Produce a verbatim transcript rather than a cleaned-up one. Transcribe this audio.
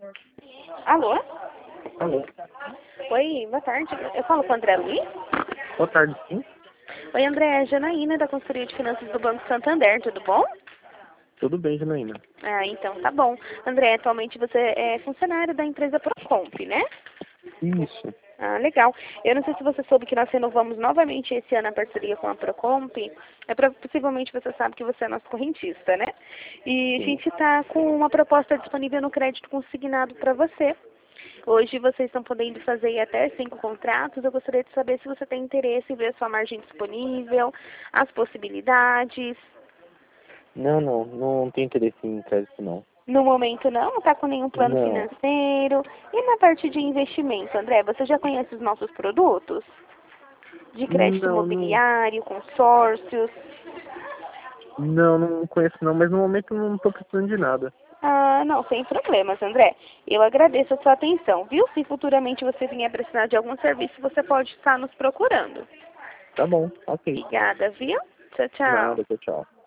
Alô? Alô. Oi, boa tarde. Eu falo com o André Luiz? Boa tarde, sim. Oi, André, é a Janaína da Consultoria de Finanças do Banco Santander, tudo bom? Tudo bem, Janaína? Ah, então tá bom. André, atualmente você é funcionário da empresa Procomp, né? Isso. Ah, legal. Eu não sei se você soube que nós renovamos novamente esse ano a parceria com a Procomp. É pra, possivelmente você sabe que você é nosso correntista, né? E a Sim. gente está com uma proposta disponível no crédito consignado para você. Hoje vocês estão podendo fazer até cinco contratos. Eu gostaria de saber se você tem interesse em ver a sua margem disponível, as possibilidades. Não, não. Não tenho interesse em crédito, não. No momento não, não está com nenhum plano Não. financeiro. E na parte de investimento, André, você já conhece os nossos produtos? De crédito Não, não. imobiliário, consórcios. Não, não conheço, não. Mas no momento não estou precisando de nada. Ah, não, sem problemas, André. Eu agradeço a sua atenção, viu? Se futuramente você vier precisar de algum serviço, você pode estar nos procurando. Tá bom, ok. Obrigada, viu? Tchau, tchau. Nada, tchau, tchau.